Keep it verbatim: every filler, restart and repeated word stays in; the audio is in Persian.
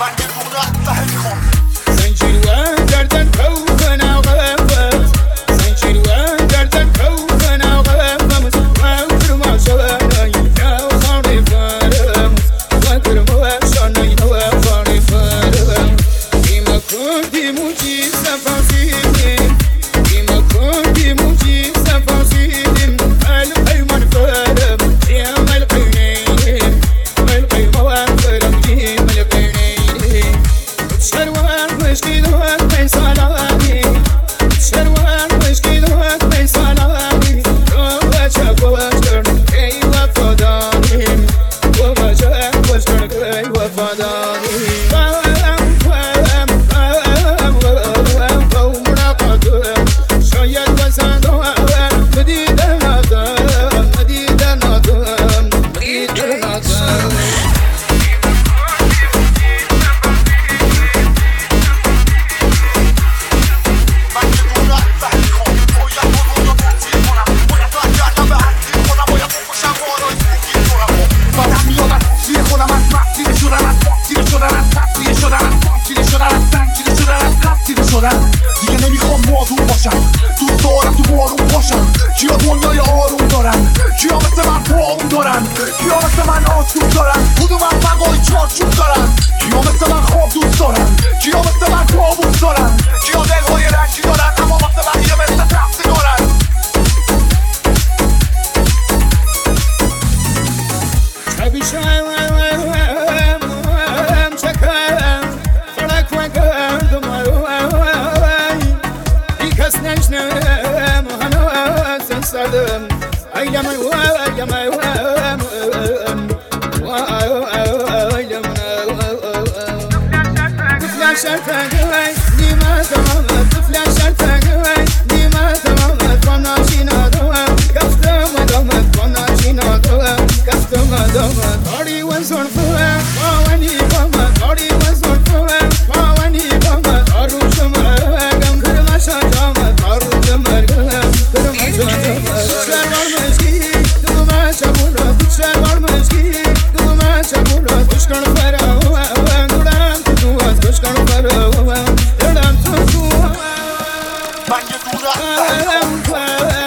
دیگه نمیخوام مادون باشم، دوست دارم تو بارون باشم. کیا دنیای آروم دارن، کیا مثل من پاون دارن، کیا مثل من آسون دارن، کدوم هم بقای چارچوب دارن، کیا مثل من خواب دوست دارن، کیا مثل من کابوس دارن، کیا دلهای رنگی دارن اما مثل من یه مثل تختی دارن. أيام أيام أيام طفلة شرفة ديما تمام طفلة شرفة ديما تمام طناشينا دوام كفتم دوام طناشينا دوام كفتم دوام طاري وزور فوا واني فما طاري وزور فوا واني فما طارو شمر كم كرما شجام طارو شمر كرما شجام من یه دورم